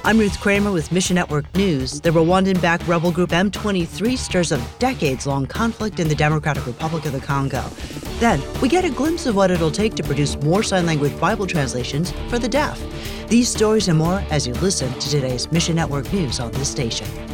I'm Ruth Kramer with Mission Network News. The Rwandan-backed rebel group M23 stirs a decades-long conflict in the Democratic Republic of the Congo. Then, we get a glimpse of what it'll take to produce more sign language Bible translations for the deaf. These stories and more as you listen to today's Mission Network News on this station.